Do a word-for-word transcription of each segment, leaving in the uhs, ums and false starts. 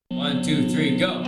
One, two, three, go.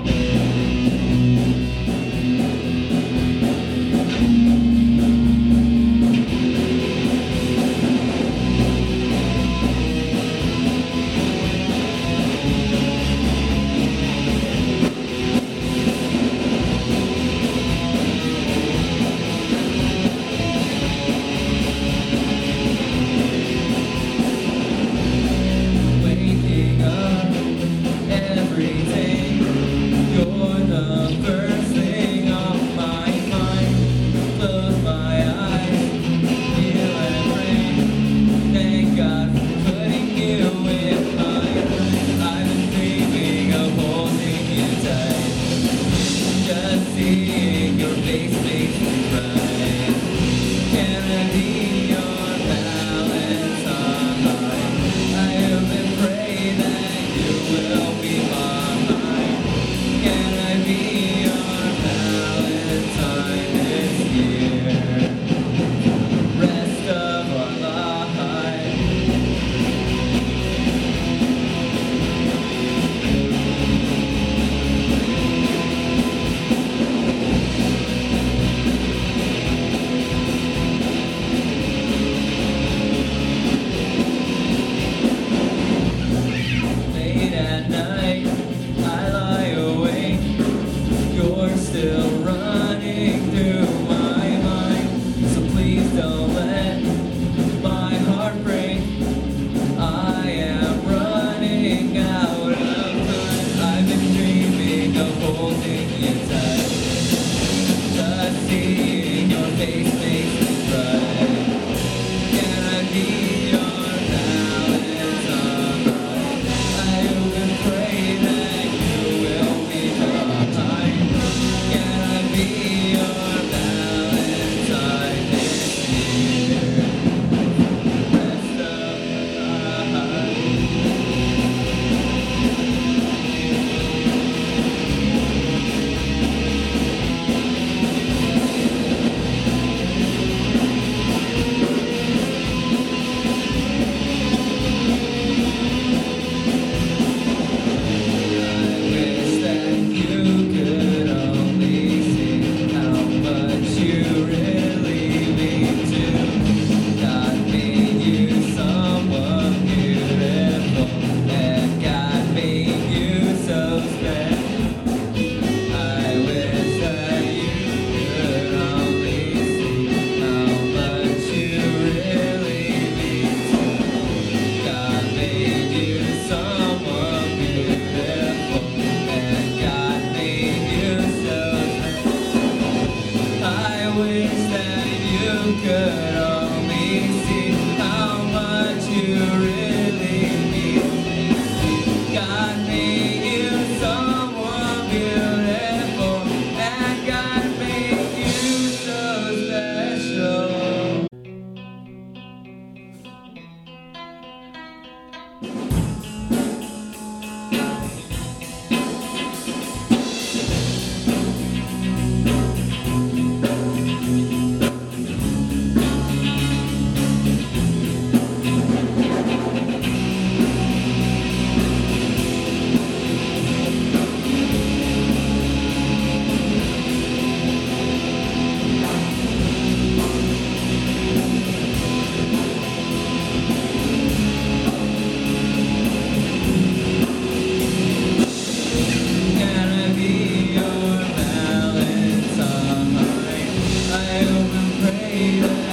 Waking up every day, you're the first thing on my mind. Close my eyes, feel and rain. Thank God for putting you in my life. I've been dreaming of holding you tight. Just seeing your face makes me cry. Can I be your Valentine? I have been praying that you will be mine. Can I be your Valentine this year? Rest of our lives. Late at night, I lie awake. You're still running through my mind. So please don't let my heart break. I am running out of time. I've been dreaming of holding you tight. Just seeing your face makes me cry. Can I be your Valentine? I will pray that you will be mine. Can I be your Valentine this year? Rest of our lives. I wish that you could only see how much you really mean to. God made you someone beautiful, and God made you so special. I wish that you could only see how much you really mean to. God made you someone beautiful, and God made you so special. I wish that you could only see how much you really mean. God made you someone beautiful, and God made you so special. Can I be your Valentine? I hope and pray that